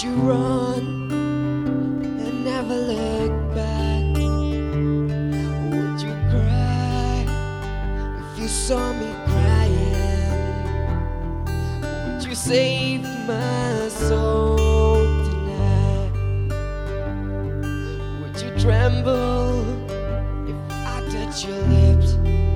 you run and never look back? Would you cry if you saw me crying? Would you save my soul tonight? Would you tremble if I touch your lips?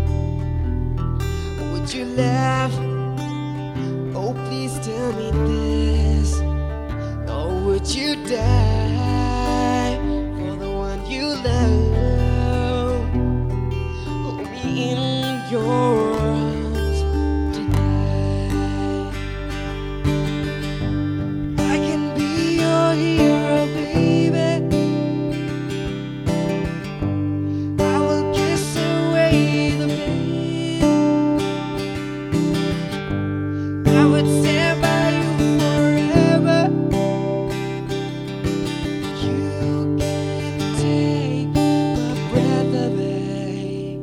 Would you laugh? Oh, please tell me this. Or would you die for the one you love? Hold me in your arms tonight. I can be your hero, baby. I will kiss away the pain. I would stand by you forever. You can take my breath away.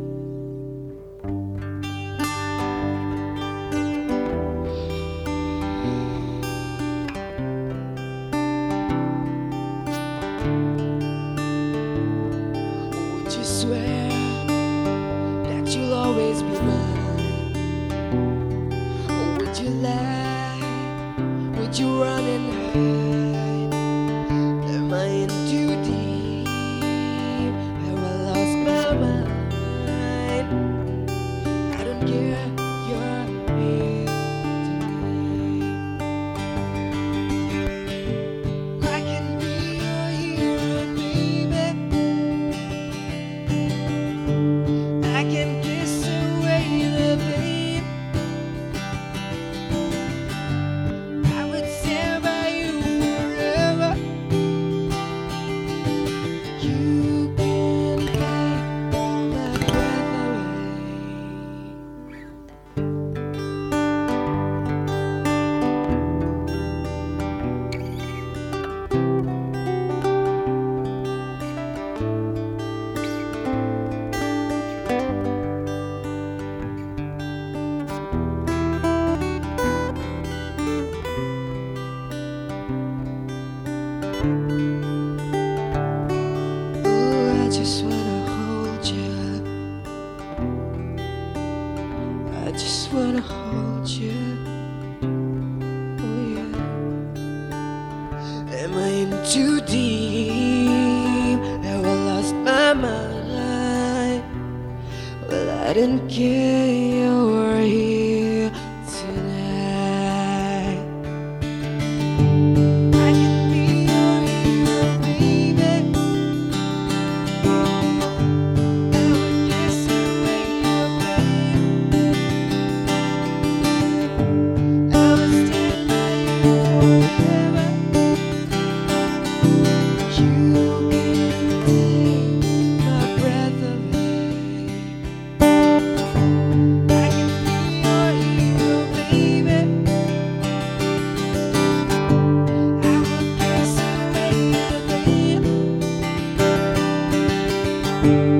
Would you swear that you'll always be mine? Or would you lie? Would you run and hide? Am I in too deep? Have I lost my mind? I don't care, you're here tonight. I can be your hero, baby. I can kiss away the pain. I would stand by you forever. You can take my breath Oh, I just wanna hold you. I just wanna hold you. Oh yeah. Am I in too deep? Have I lost my mind? Well, I didn't care, you were here tonight. I can be your hero, baby. I would kiss away your pain. I will stand by you forever. You can take my breath away. I can be your hero, baby. I will kiss away the pain.